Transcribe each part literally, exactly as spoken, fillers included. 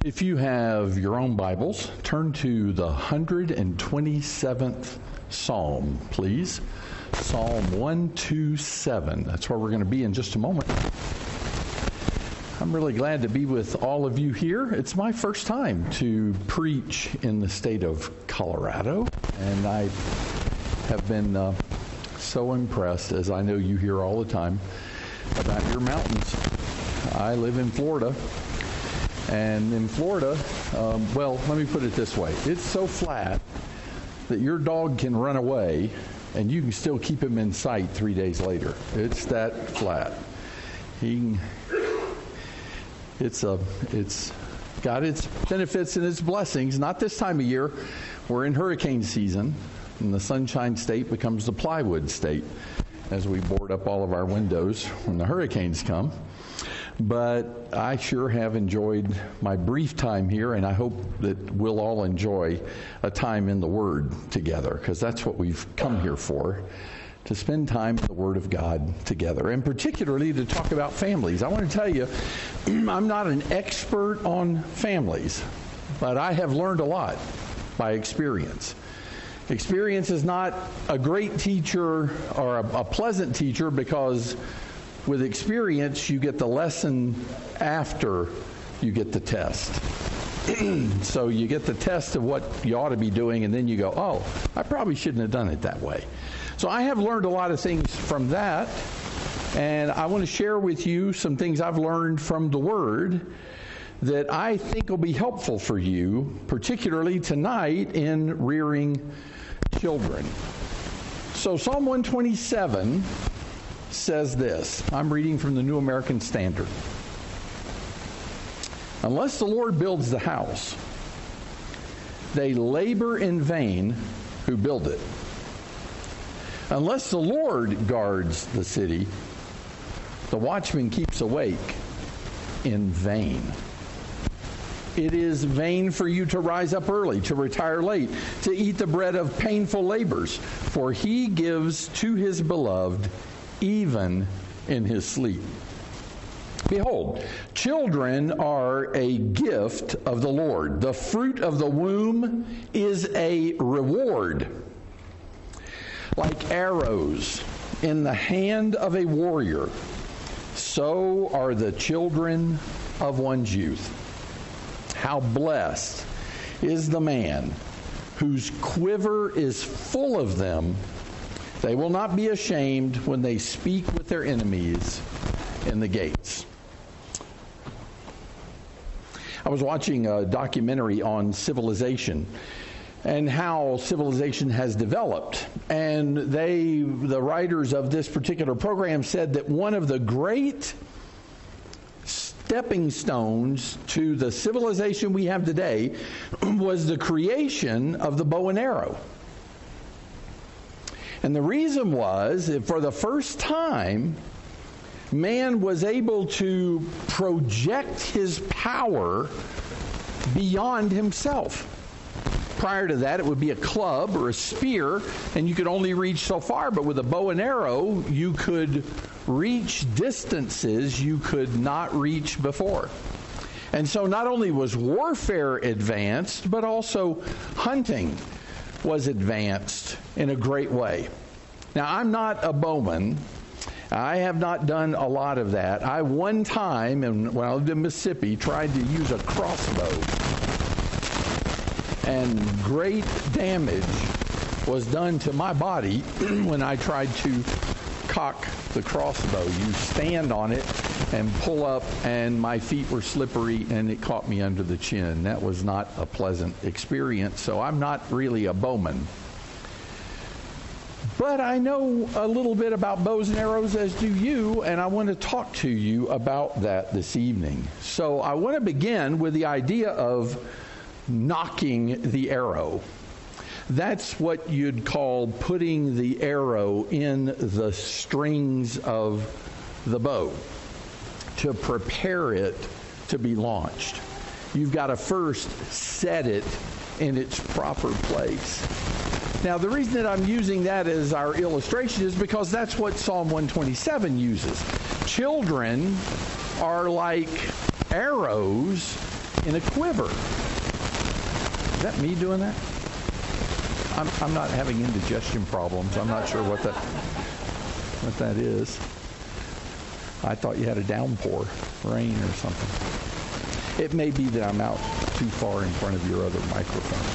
If you have your own Bibles, turn to the one hundred twenty-seventh Psalm, please. Psalm one twenty-seven. That's where we're going to be in just a moment. I'm really glad to be with all of you here. It's my first time to preach in the state of Colorado, and I have been uh, so impressed, as I know you hear all the time, about your mountains. I live in Florida. And in Florida, um, well, let me put it this way. It's so flat that your dog can run away and you can still keep him in sight three days later. It's that flat. He, it's a, it's got its benefits and its blessings. Not this time of year. We're in hurricane season, and the Sunshine State becomes the plywood state as we board up all of our windows when the hurricanes come. But I sure have enjoyed my brief time here, and I hope that we'll all enjoy a time in the Word together, because that's what we've come here for, to spend time in the Word of God together, and particularly to talk about families. I want to tell you, I'm not an expert on families, but I have learned a lot by experience. Experience is not a great teacher or a, a pleasant teacher, because with experience, you get the lesson after you get the test. So you get the test of what you ought to be doing, and then you go, oh, I probably shouldn't have done it that way. So I have learned a lot of things from that, and I want to share with you some things I've learned from the Word that I think will be helpful for you, particularly tonight in rearing children. So Psalm one twenty-seven says this. I'm reading from the New American Standard. Unless the Lord builds the house, they labor in vain who build it. Unless the Lord guards the city, the watchman keeps awake in vain. It is vain for you to rise up early, to retire late, to eat the bread of painful labors, for he gives to his beloved even in his sleep. Behold, children are a gift of the Lord. The fruit of the womb is a reward. Like arrows in the hand of a warrior, so are the children of one's youth. How blessed is the man whose quiver is full of them. They will not be ashamed when they speak with their enemies in the gates. I was watching a documentary on civilization and how civilization has developed. And they, the writers of this particular program, said that one of the great stepping stones to the civilization we have today was the creation of the bow and arrow. And the reason was that for the first time, man was able to project his power beyond himself. Prior to that, it would be a club or a spear, and you could only reach so far. But with a bow and arrow, you could reach distances you could not reach before. And so not only was warfare advanced, but also hunting was advanced in a great way. Now, I'm not a bowman. I have not done a lot of that. I one time, and when I lived in Mississippi, tried to use a crossbow. And great damage was done to my body when I tried to cock the crossbow. You stand on it and pull up, and my feet were slippery, and it caught me under the chin. That was not a pleasant experience, so I'm not really a bowman. But I know a little bit about bows and arrows, as do you, and I want to talk to you about that this evening. So I want to begin with the idea of knocking the arrow. That's what you'd call putting the arrow in the strings of the bow to prepare it to be launched. You've got to first set it in its proper place. Now, the reason that I'm using that as our illustration is because that's what Psalm one twenty-seven uses. Children are like arrows in a quiver. Is that me doing that? I'm, I'm not having indigestion problems. I'm not sure what that what that is. I thought you had a downpour, rain or something. It may be that I'm out too far in front of your other microphone.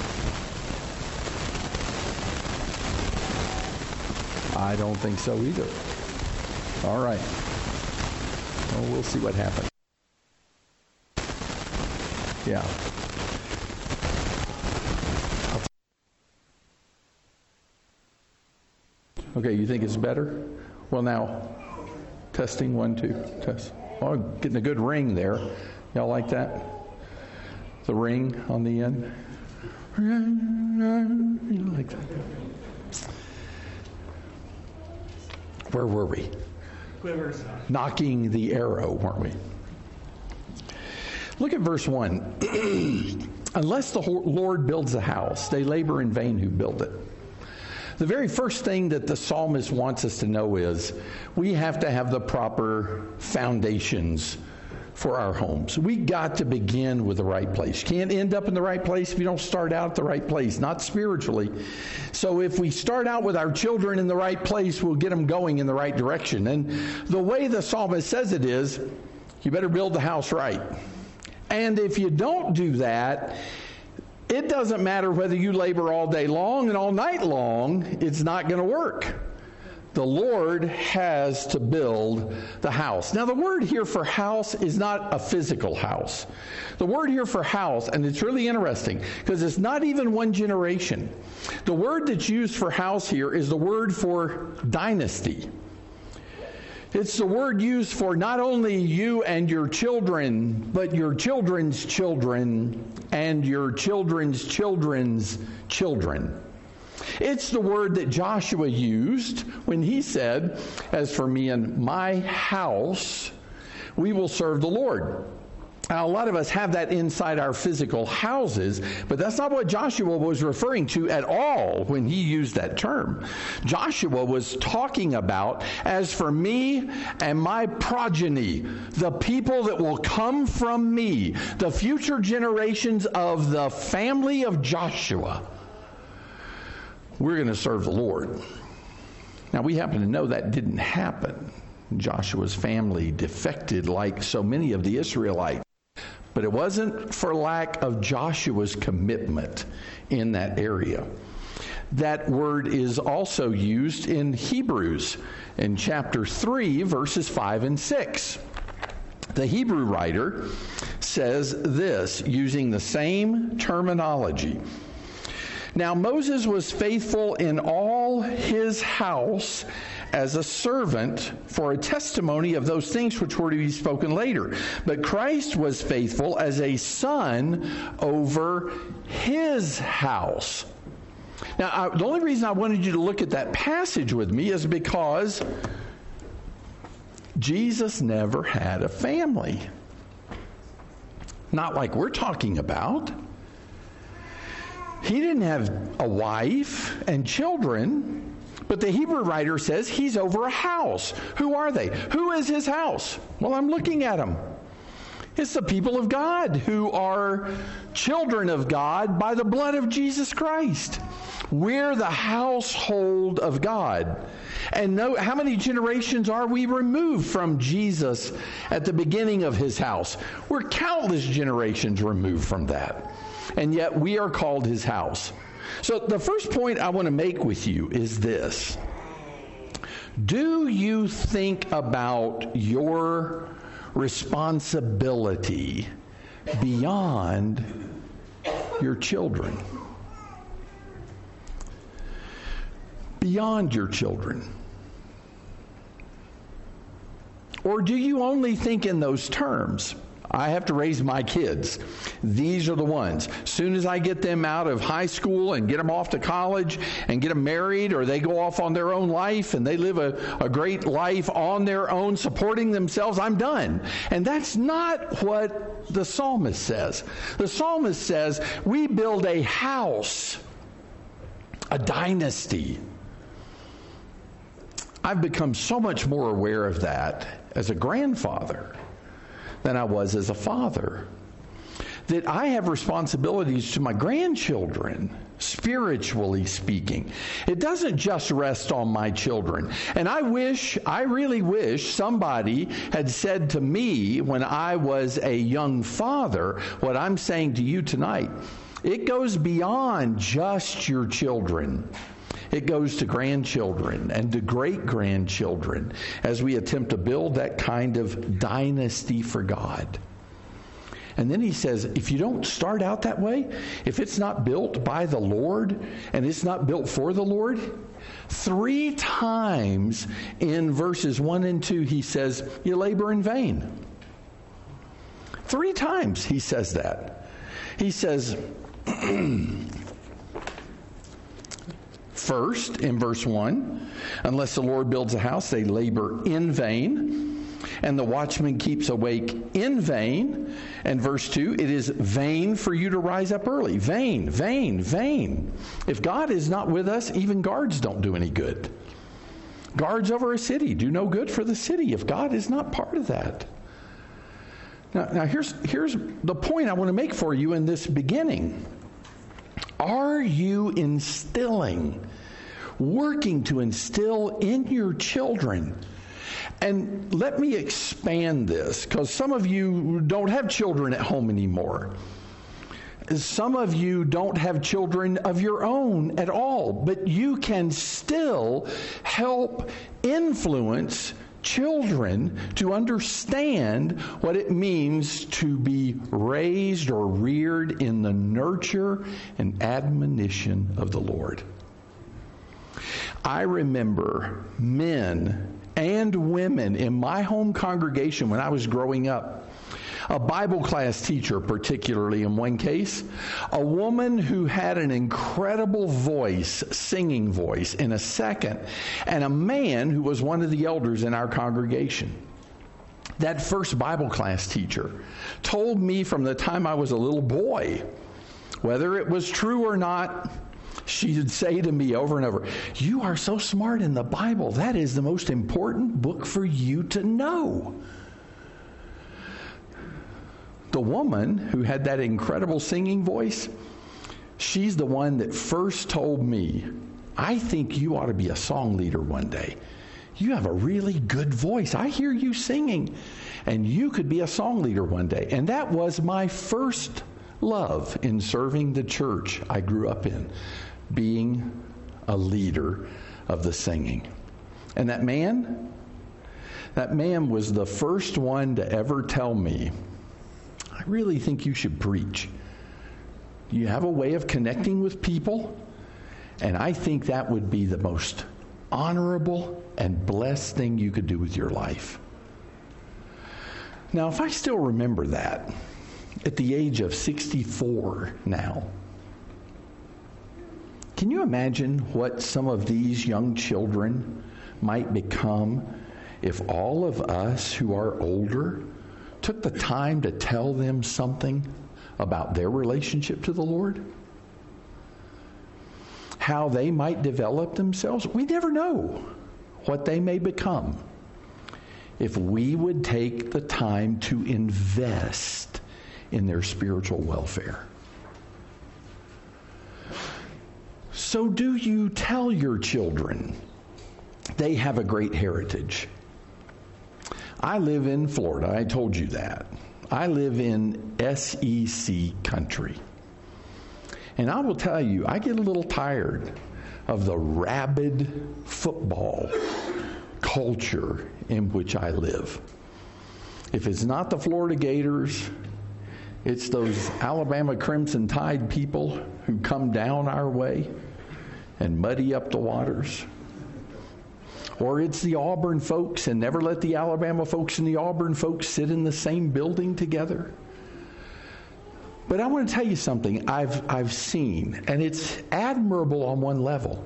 I don't think so either. All right. Well, we'll see what happens. Yeah. Okay, you think it's better? Well, now, testing, one, two, test. Oh, getting a good ring there. Y'all like that? The ring on the end? You like that? Where were we? Quivers. Knocking the arrow, weren't we? Look at verse one. Unless the Lord builds a house, they labor in vain who build it. The very first thing that the psalmist wants us to know is we have to have the proper foundations for our homes. We got to begin with the right place. You can't end up in the right place if you don't start out at the right place, not spiritually. So if we start out with our children in the right place, we'll get them going in the right direction. And the way the psalmist says it is, you better build the house right. And if you don't do that, it doesn't matter whether you labor all day long and all night long, it's not going to work. The Lord has to build the house. Now, the word here for house is not a physical house. The word here for house, and it's really interesting, because it's not even one generation. The word that's used for house here is the word for dynasty. It's the word used for not only you and your children, but your children's children and your children's children's children. It's the word that Joshua used when he said, "As for me and my house, we will serve the Lord." Now, a lot of us have that inside our physical houses, but that's not what Joshua was referring to at all when he used that term. Joshua was talking about, as for me and my progeny, the people that will come from me, the future generations of the family of Joshua, we're going to serve the Lord. Now, we happen to know that didn't happen. Joshua's family defected like so many of the Israelites. But it wasn't for lack of Joshua's commitment in that area. That word is also used in Hebrews in chapter three, verses five and six. The Hebrew writer says this, using the same terminology. Now Moses was faithful in all his house as a servant for a testimony of those things which were to be spoken later. But Christ was faithful as a son over his house. Now, I, the only reason I wanted you to look at that passage with me is because Jesus never had a family. Not like we're talking about. He didn't have a wife and children. But the Hebrew writer says he's over a house. Who are they? Who is his house? Well, I'm looking at them. It's the people of God who are children of God by the blood of Jesus Christ. We're the household of God. And know, how many generations are we removed from Jesus at the beginning of his house? We're countless generations removed from that. And yet we are called his house. So the first point I want to make with you is this. Do you think about your responsibility beyond your children? Beyond your children? Or do you only think in those terms? I have to raise my kids. These are the ones. As soon as I get them out of high school and get them off to college and get them married, or they go off on their own life and they live a, a great life on their own, supporting themselves, I'm done. And that's not what the psalmist says. The psalmist says, we build a house, a dynasty. I've become so much more aware of that as a grandfather than I was as a father. that I have responsibilities to my grandchildren, spiritually speaking. It doesn't just rest on my children. And I wish, I really wish somebody had said to me when I was a young father what I'm saying to you tonight. It goes beyond just your children. It goes to grandchildren and to great-grandchildren as we attempt to build that kind of dynasty for God. And then he says, if you don't start out that way, if it's not built by the Lord and it's not built for the Lord, three times in verses one and two, he says, you labor in vain. Three times he says that. He says, first, in verse one, unless the Lord builds a house, they labor in vain. And the watchman keeps awake in vain. And verse two, it is vain for you to rise up early. Vain, vain, vain. If God is not with us, even guards don't do any good. Guards over a city do no good for the city if God is not part of that. Now, now here's, here's the point I want to make for you in this beginning. Are you instilling, working to instill in your children? And let me expand this, because some of you don't have children at home anymore. Some of you don't have children of your own at all, but you can still help influence children to understand what it means to be raised or reared in the nurture and admonition of the Lord. I remember men and women in my home congregation when I was growing up. A Bible class teacher, particularly in one case, a woman who had an incredible voice, singing voice, in a second, and a man who was one of the elders in our congregation. That first Bible class teacher told me from the time I was a little boy, whether it was true or not, she would say to me over and over, you are so smart in the Bible. That is the most important book for you to know. The woman who had that incredible singing voice, she's the one that first told me, I think you ought to be a song leader one day. You have a really good voice. I hear you singing, and you could be a song leader one day. And that was my first love in serving the church I grew up in, being a leader of the singing. And that man, that man was the first one to ever tell me, I really think you should preach. You have a way of connecting with people, and I think that would be the most honorable and blessed thing you could do with your life. Now, if I still remember that, at the age of sixty-four now, can you imagine what some of these young children might become if all of us who are older took the time to tell them something about their relationship to the Lord? How they might develop themselves? We never know what they may become if we would take the time to invest in their spiritual welfare. So do you tell your children they have a great heritage? I live in Florida. I told you that. I live in S E C country. And I will tell you, I get a little tired of the rabid football culture in which I live. If it's not the Florida Gators, it's those Alabama Crimson Tide people who come down our way and muddy up the waters. Or it's the Auburn folks, and never let the Alabama folks and the Auburn folks sit in the same building together. But I want to tell you something I've I've seen, and it's admirable on one level.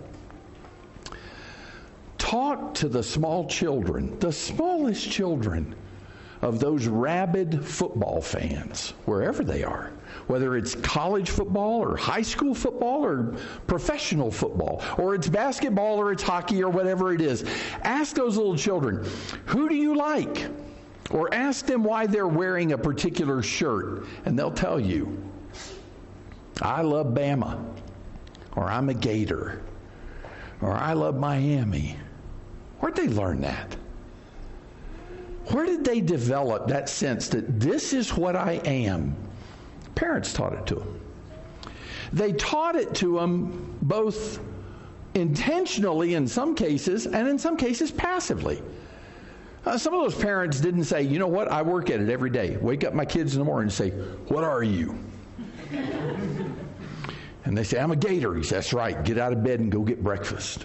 Talk to the small children, the smallest children of those rabid football fans, wherever they are, whether it's college football or high school football or professional football, or it's basketball or it's hockey or whatever it is. Ask those little children, who do you like? Or ask them why they're wearing a particular shirt, and they'll tell you, I love Bama, or I'm a Gator, or I love Miami. Where'd they learn that? Where did they develop that sense that this is what I am? Parents taught it to them. They taught it to them both intentionally in some cases, and in some cases passively. Uh, some of those parents didn't say, you know what, I work at it every day. Wake up my kids in the morning and say, what are you? And they say, I'm a Gator. He says, that's right, get out of bed and go get breakfast.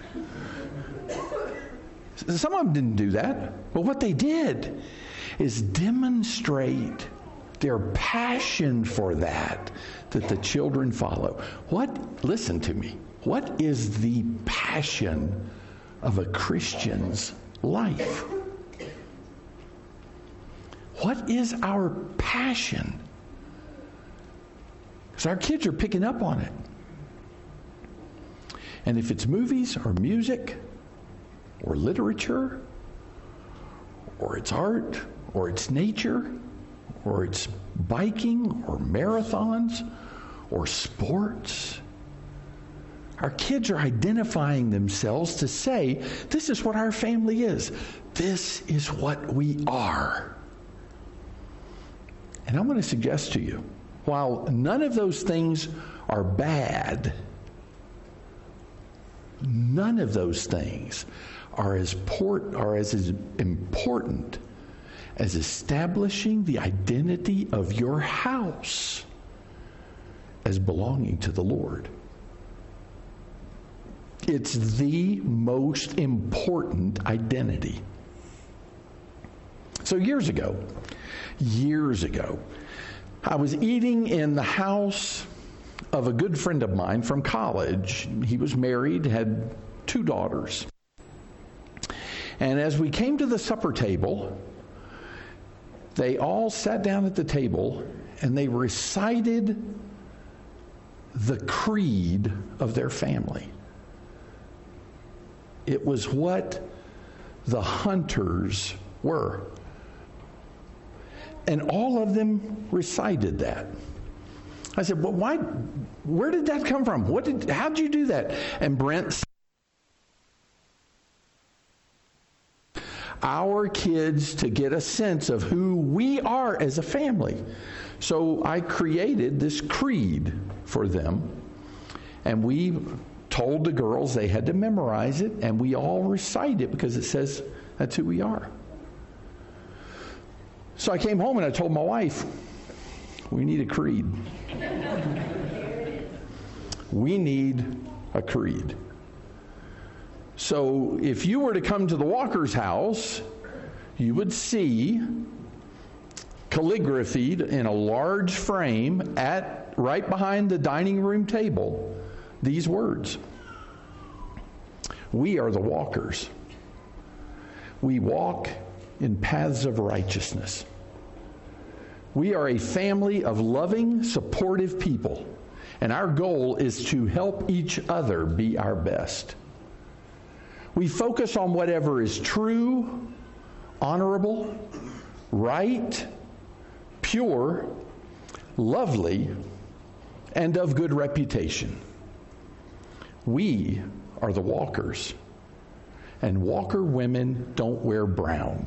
Some of them didn't do that. But what they did is demonstrate their passion for that, that the children follow. What, listen to me, what is the passion of a Christian's life? What is our passion? Because our kids are picking up on it. And if it's movies or music or literature or it's art or it's nature or it's biking or marathons or sports, our kids are identifying themselves to say, this is what our family is. This is what we are. And I'm going to suggest to you, while none of those things are bad, none of those things are as, port, are as, as important as establishing the identity of your house as belonging to the Lord. It's the most important identity. So years ago, years ago, I was eating in the house of a good friend of mine from college. He was married, had two daughters. And as we came to the supper table, they all sat down at the table and they recited the creed of their family. It was what the Hunters were. And all of them recited that. I said, well, why, where did that come from? What did, how'd you do that? And Brent said, our kids to get a sense of who we are as a family. So I created this creed for them, and we told the girls they had to memorize it, and we all recite it because it says that's who we are. So I came home and I told my wife, we need a creed. We need a creed. So if you were to come to the Walker's house, you would see calligraphied in a large frame at right behind the dining room table these words. We are the Walkers. We walk in paths of righteousness. We are a family of loving, supportive people, and our goal is to help each other be our best. We focus on whatever is true, honorable, right, pure, lovely, and of good reputation. We are the Walkers, and Walker women don't wear brown.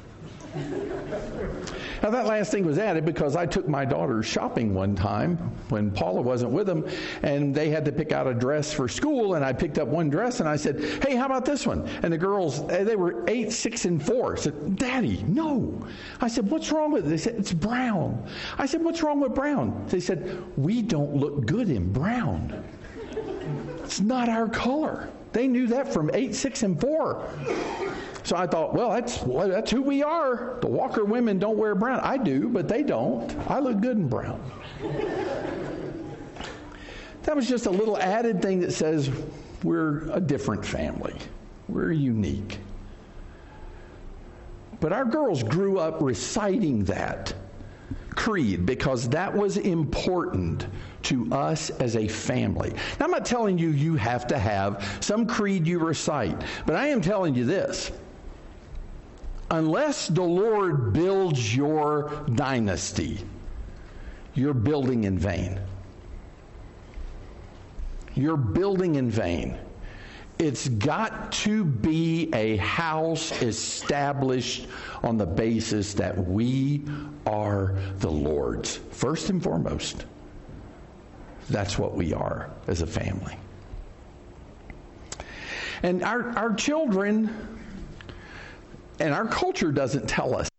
Now that last thing was added because I took my daughters shopping one time when Paula wasn't with them, and they had to pick out a dress for school, and I picked up one dress and I said, hey, how about this one? And the girls, they were eight, six, and four, said, Daddy, no. I said, what's wrong with it? They said, it's brown. I said, what's wrong with brown? They said, we don't look good in brown. It's not our color. They knew that from eight, six, and four. So I thought, well, that's well, that's who we are. The Walker women don't wear brown. I do, but they don't. I look good in brown. That was just a little added thing that says we're a different family. We're unique. But our girls grew up reciting that creed because that was important to us as a family. Now, I'm not telling you you have to have some creed you recite, but I am telling you this. Unless the Lord builds your dynasty, you're building in vain. You're building in vain. It's got to be a house established on the basis that we are the Lord's. First and foremost, that's what we are as a family. And our, our children, and our culture doesn't tell us.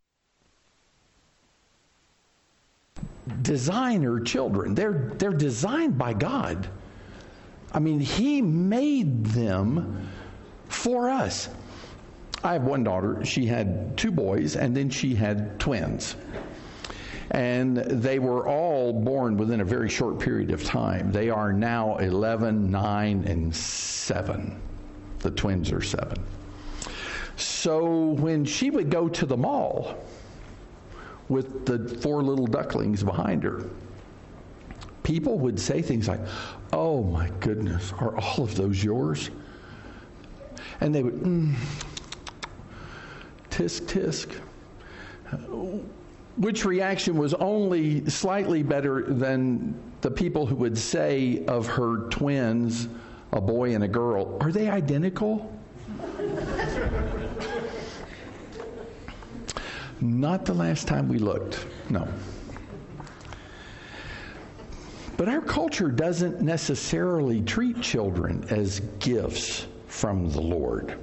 Designer children, they're, they're designed by God. I mean, He made them for us. I have one daughter. She had two boys, and then she had twins. And they were all born within a very short period of time. They are now eleven, nine, and seven. The twins are seven. So when she would go to the mall with the four little ducklings behind her, people would say things like, "Oh my goodness, are all of those yours?" And they would, mm, tisk, tisk. Which reaction was only slightly better than the people who would say of her twins, a boy and a girl, "Are they identical?" Not the last time we looked, no. But our culture doesn't necessarily treat children as gifts from the Lord.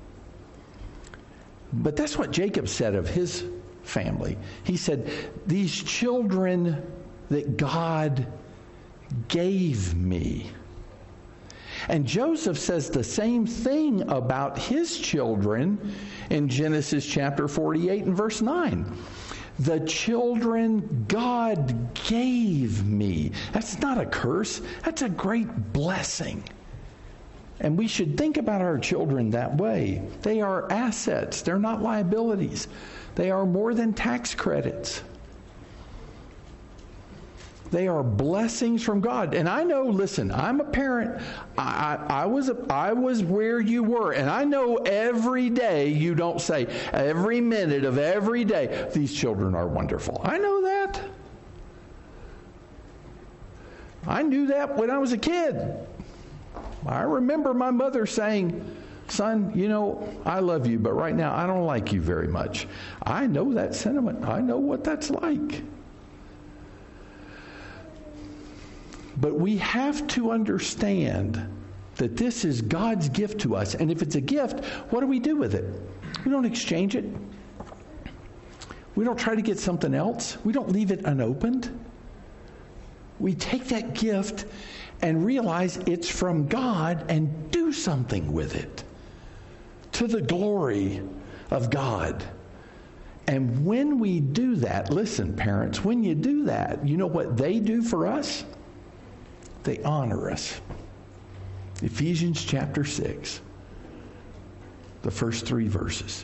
But that's what Jacob said of his family. He said, "These children that God gave me." And Joseph says the same thing about his children in Genesis chapter forty-eight and verse nine. "The children God gave me." That's not a curse. That's a great blessing. And we should think about our children that way. They are assets. They're not liabilities. They are more than tax credits. They are blessings from God. And I know, listen, I'm a parent. I, I, I was a, I was where you were. And I know every day you don't say, every minute of every day, "These children are wonderful." I know that. I knew that when I was a kid. I remember my mother saying, "Son, you know, I love you, but right now I don't like you very much." I know that sentiment. I know what that's like. But we have to understand that this is God's gift to us. And if it's a gift, what do we do with it? We don't exchange it. We don't try to get something else. We don't leave it unopened. We take that gift and realize it's from God and do something with it to the glory of God. And when we do that, listen, parents, when you do that, you know what they do for us? They honor us. Ephesians chapter six, the first three verses.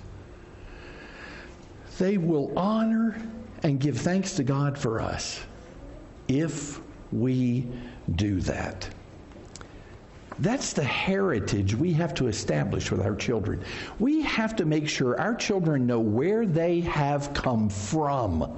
They will honor and give thanks to God for us if we do that. That's the heritage we have to establish with our children. We have to make sure our children know where they have come from,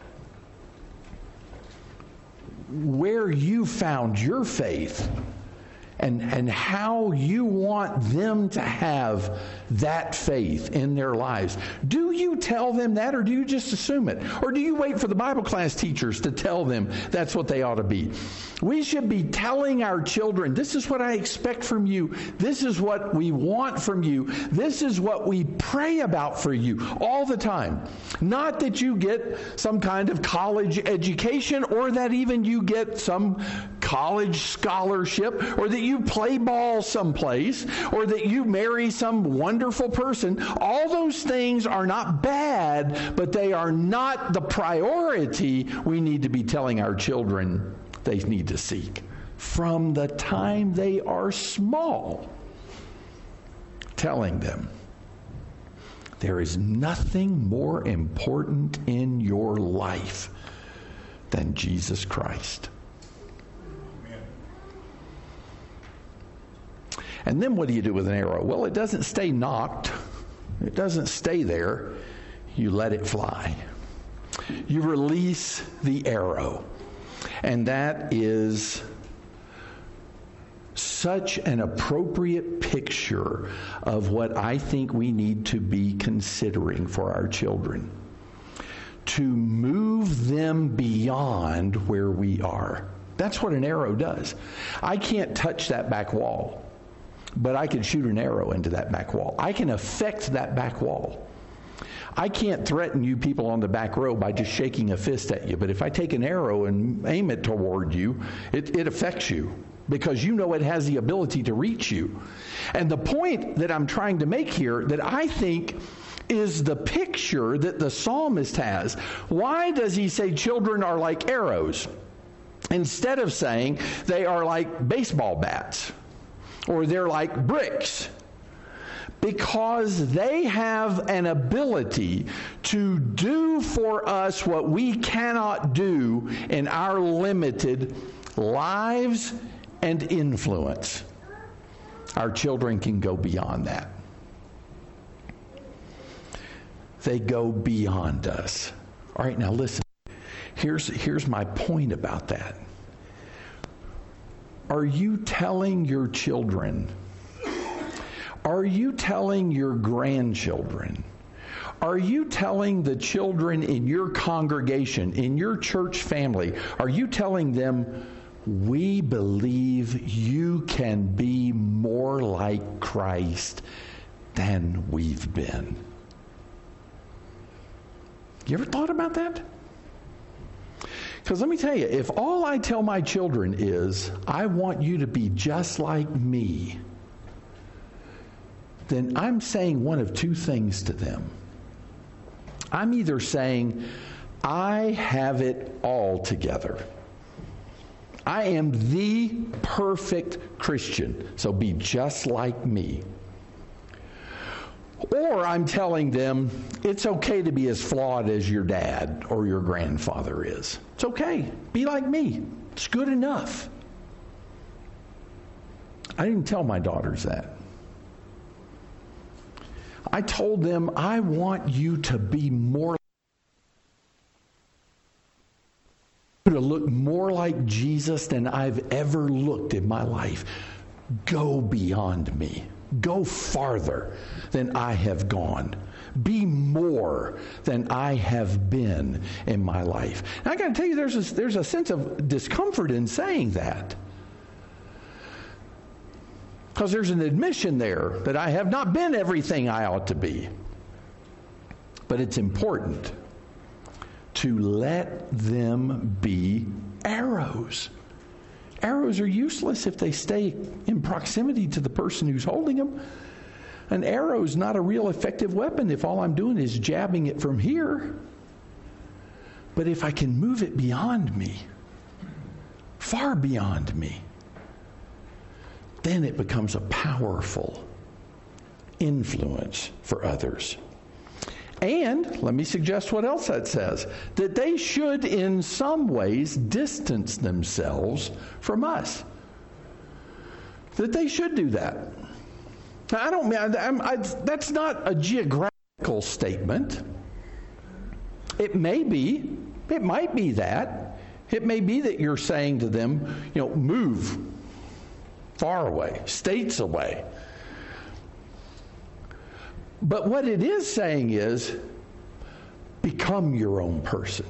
where you found your faith, and, and how you want them to have that faith in their lives. Do you tell them that, or do you just assume it? Or do you wait for the Bible class teachers to tell them that's what they ought to be? We should be telling our children, this is what I expect from you. This is what we want from you. This is what we pray about for you all the time. Not that you get some kind of college education, or that even you get some college scholarship, or that you play ball someplace, or that you marry some wonderful person. All those things are not bad, but they are not the priority we need to be telling our children they need to seek from the time they are small. Telling them there is nothing more important in your life than Jesus Christ. And then what do you do with an arrow? Well, it doesn't stay knocked. It doesn't stay there. You let it fly. You release the arrow. And that is such an appropriate picture of what I think we need to be considering for our children. To move them beyond where we are. That's what an arrow does. I can't touch that back wall, but I can shoot an arrow into that back wall. I can affect that back wall. I can't threaten you people on the back row by just shaking a fist at you, but if I take an arrow and aim it toward you, it, it affects you because you know it has the ability to reach you. And the point that I'm trying to make here that I think is the picture that the psalmist has. Why does he say children are like arrows instead of saying they are like baseball bats or they're like bricks? Because they have an ability to do for us what we cannot do in our limited lives and influence. Our children can go beyond that. They go beyond us. All right, now listen. Here's, here's my point about that. Are you telling your children, are you telling your grandchildren, are you telling the children in your congregation, in your church family, are you telling them, we believe you can be more like Christ than we've been? You ever thought about that? Because let me tell you, if all I tell my children is, I want you to be just like me, then I'm saying one of two things to them. I'm either saying, I have it all together. I am the perfect Christian, so be just like me. Or I'm telling them, it's okay to be as flawed as your dad or your grandfather is. It's okay. Be like me. It's good enough. I didn't tell my daughters that. I told them, I want you to be more, to look more like Jesus than I've ever looked in my life. Go beyond me. Go farther than I have gone. Be more than I have been in my life. And I got to tell you, there's a, there's a sense of discomfort in saying that. Because there's an admission there that I have not been everything I ought to be. But it's important to let them be arrows. Arrows are useless if they stay in proximity to the person who's holding them. An arrow is not a real effective weapon if all I'm doing is jabbing it from here. But if I can move it beyond me, far beyond me, then it becomes a powerful influence for others. And let me suggest what else that says. That they should in some ways distance themselves from us. That they should do that. Now, I don't mean, I'm, I, that's not a geographical statement. It may be. It might be that. It may be that you're saying to them, you know, move far away, states away. But what it is saying is, become your own person.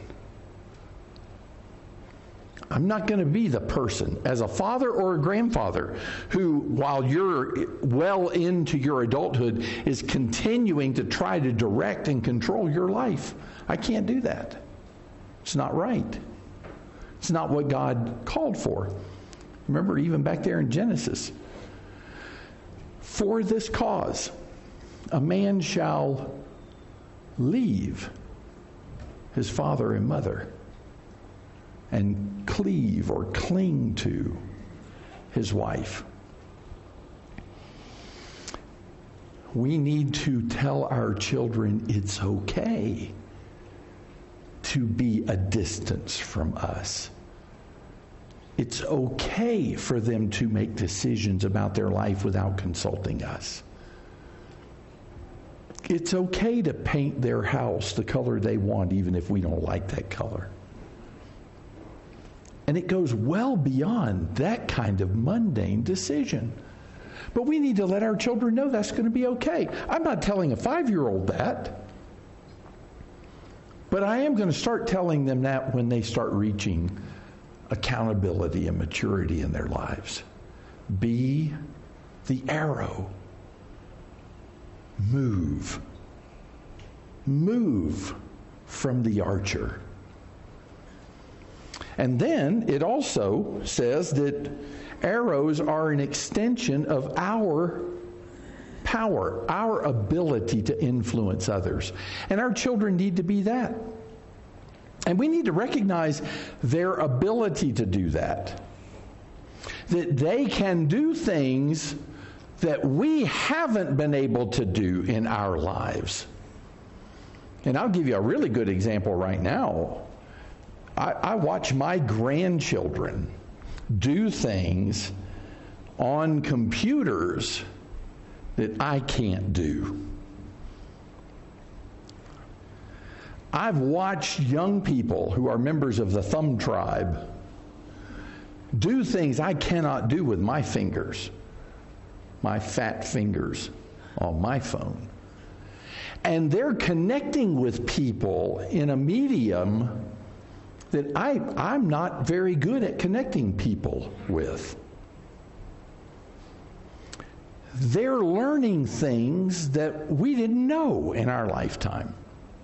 I'm not going to be the person, as a father or a grandfather, who, while you're well into your adulthood, is continuing to try to direct and control your life. I can't do that. It's not right. It's not what God called for. Remember, even back there in Genesis, for this cause, a man shall leave his father and mother and cleave or cling to his wife. We need to tell our children it's okay to be a distance from us. It's okay for them to make decisions about their life without consulting us. it's okay to paint their house the color they want, even if we don't like that color. And it goes well beyond that kind of mundane decision. But we need to let our children know that's going to be okay. I'm not telling a five-year-old that. But I am going to start telling them that when they start reaching accountability and maturity in their lives. Be the arrow. Move. Move from the archer. And then it also says that arrows are an extension of our power, our ability to influence others. And our children need to be that. And we need to recognize their ability to do that. That they can do things that we haven't been able to do in our lives. And I'll give you a really good example right now. I, I watch my grandchildren do things on computers that I can't do. I've watched young people who are members of the Thumb Tribe do things I cannot do with my fingers, my fat fingers on my phone. And they're connecting with people in a medium that I, I'm not very good at connecting people with. They're learning things that we didn't know in our lifetime.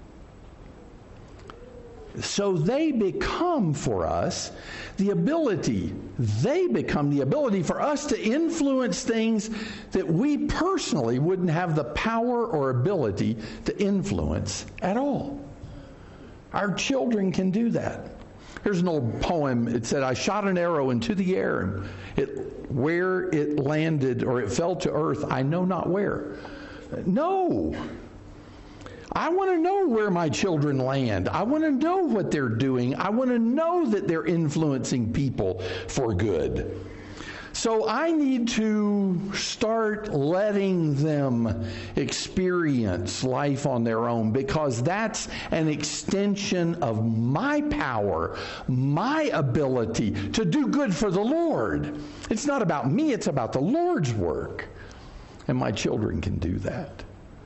So they become for us the ability, they become the ability for us to influence things that we personally wouldn't have the power or ability to influence at all. Our children can do that. Here's an old poem. It said, I shot an arrow into the air, and it, where it landed, or it fell to earth, I know not where. No. I want to know where my children land. I want to know what they're doing. I want to know that they're influencing people for good. So I need to start letting them experience life on their own, because that's an extension of my power, my ability to do good for the Lord. It's not about me, it's about the Lord's work. And my children can do that.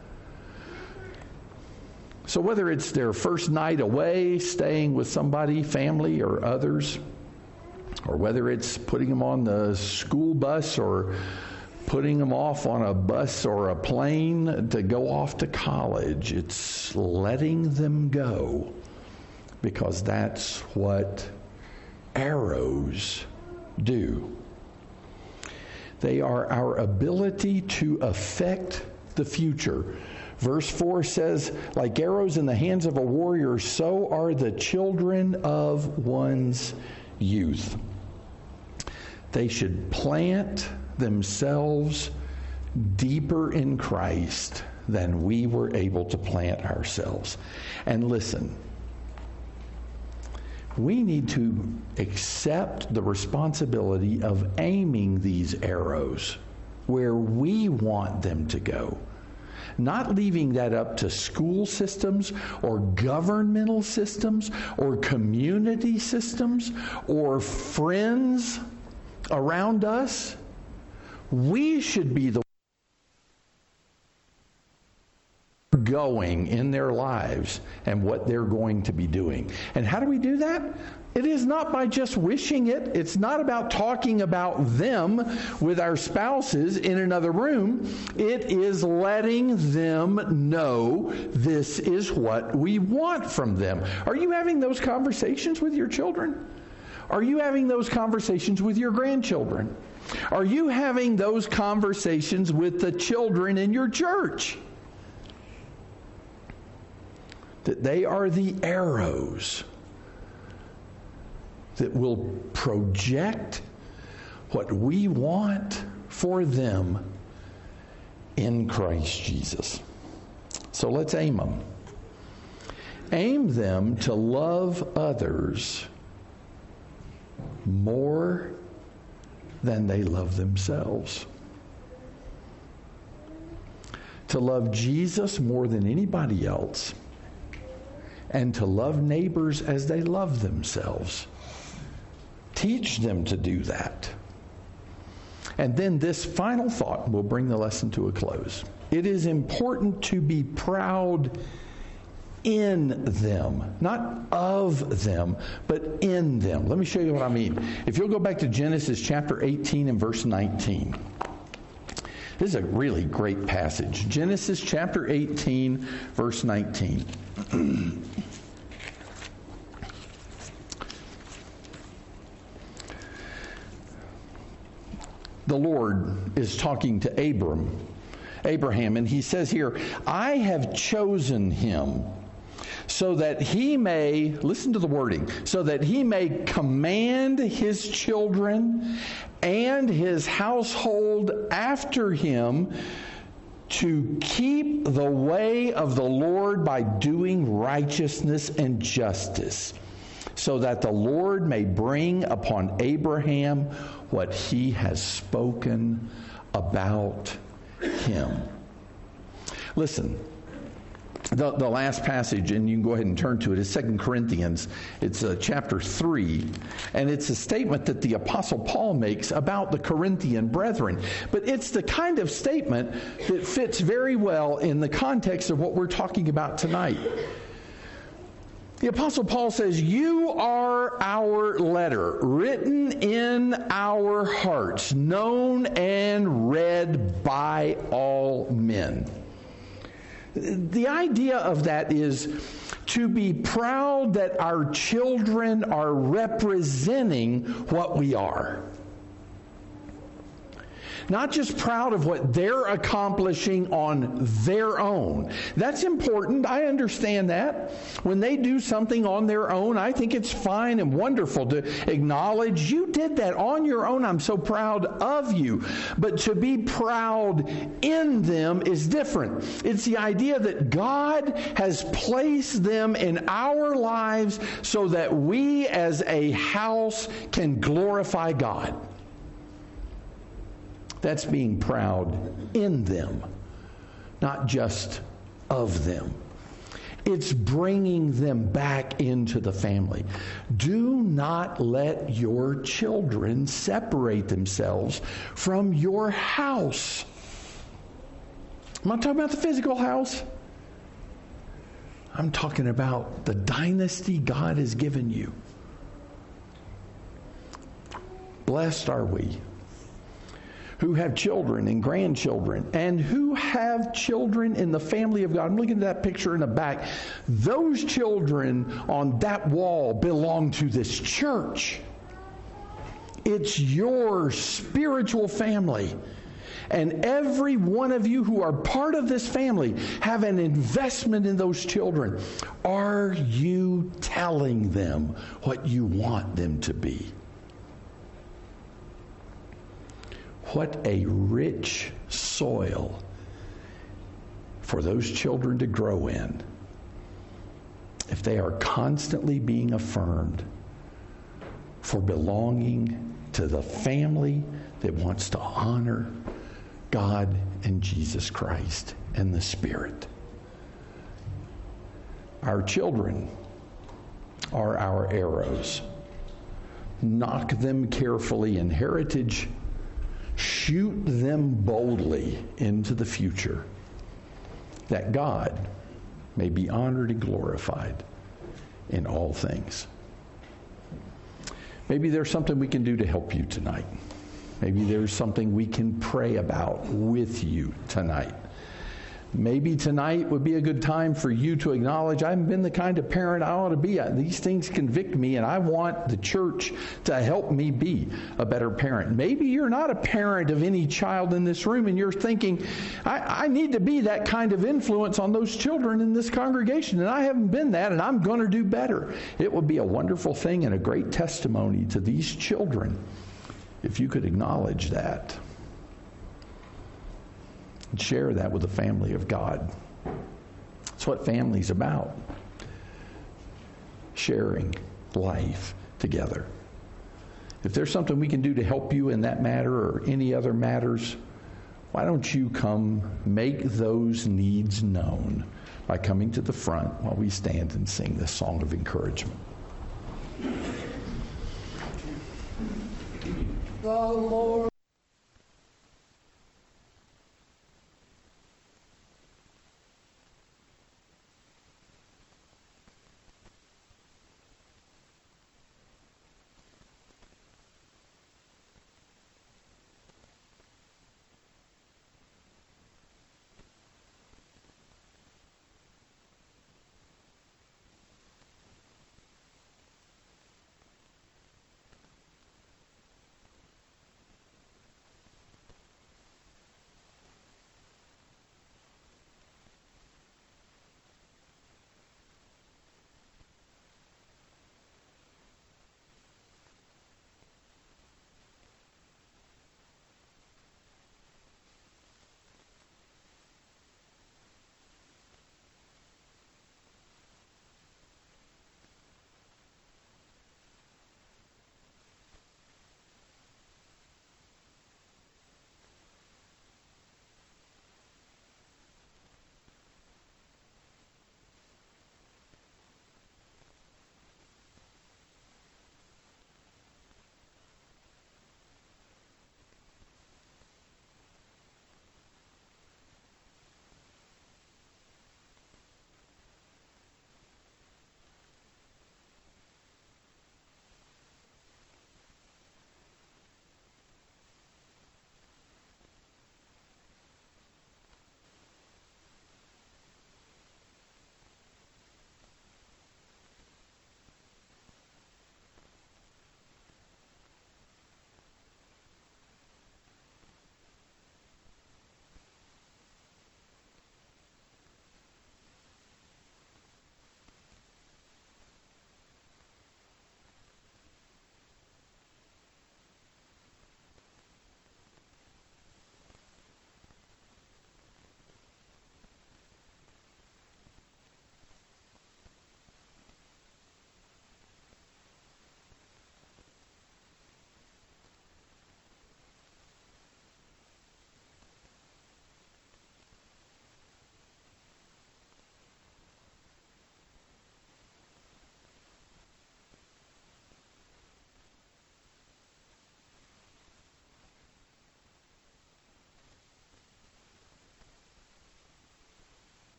So whether it's their first night away, staying with somebody, family or others, or whether it's putting them on the school bus or putting them off on a bus or a plane to go off to college, it's letting them go, because that's what arrows do. They are our ability to affect the future. Verse four says, like arrows in the hands of a warrior, so are the children of one's youth. They should plant themselves deeper in Christ than we were able to plant ourselves. And listen, we need to accept the responsibility of aiming these arrows where we want them to go. Not leaving that up to school systems or governmental systems or community systems or friends around us. We should be the going in their lives and what they're going to be doing. And how do we do that? It is not by just wishing it. It's not about talking about them with our spouses in another room. It is letting them know this is what we want from them. Are you having those conversations with your children? Are you having those conversations with your grandchildren? Are you having those conversations with the children in your church? That they are the arrows that will project what we want for them in Christ Jesus. So let's aim them. Aim them to love others more than they love themselves. to love Jesus more than anybody else, and to love neighbors as they love themselves. Teach them to do that. And then this final thought will bring the lesson to a close. It is important to be proud in them, not of them, but in them. Let me show you what I mean. If you'll go back to Genesis chapter eighteen and verse nineteen. This is a really great passage. Genesis chapter eighteen, verse nineteen. The Lord is talking to Abram, Abraham, and he says here, I have chosen him so that he may, listen to the wording, so that he may command his children and his household after him to keep the way of the Lord by doing righteousness and justice, so that the Lord may bring upon Abraham what he has spoken about him. Listen, the, the last passage, and you can go ahead and turn to it, is Second Corinthians. It's uh, chapter three, and it's a statement that the Apostle Paul makes about the Corinthian brethren. But it's the kind of statement that fits very well in the context of what we're talking about tonight. The Apostle Paul says, you are our letter, written in our hearts, known and read by all men. The idea of that is to be proud that our children are representing what we are. Not just proud of what they're accomplishing on their own. That's important. I understand that. When they do something on their own, I think it's fine and wonderful to acknowledge you did that on your own. I'm so proud of you. But to be proud in them is different. It's the idea that God has placed them in our lives so that we as a house can glorify God. That's being proud in them, not just of them. It's bringing them back into the family. Do not let your children separate themselves from your house. I'm not talking about the physical house. I'm talking about the dynasty God has given you. Blessed are we who have children and grandchildren, and who have children in the family of God. I'm looking at that picture in the back. Those children on that wall belong to this church. It's your spiritual family. And every one of you who are part of this family have an investment in those children. Are you telling them what you want them to be? What a rich soil for those children to grow in if they are constantly being affirmed for belonging to the family that wants to honor God and Jesus Christ and the Spirit. Our children are our arrows. Knock them carefully in heritage. Shoot them boldly into the future, that God may be honored and glorified in all things. Maybe there's something we can do to help you tonight. Maybe there's something we can pray about with you tonight. Maybe tonight would be a good time for you to acknowledge, I haven't been the kind of parent I ought to be. These things convict me, and I want the church to help me be a better parent. Maybe you're not a parent of any child in this room, and you're thinking, I, I need to be that kind of influence on those children in this congregation, and I haven't been that, and I'm going to do better. It would be a wonderful thing and a great testimony to these children if you could acknowledge that. And share that with the family of God. That's what family's about. Sharing life together. If there's something we can do to help you in that matter or any other matters, why don't you come make those needs known by coming to the front while we stand and sing this song of encouragement. The Lord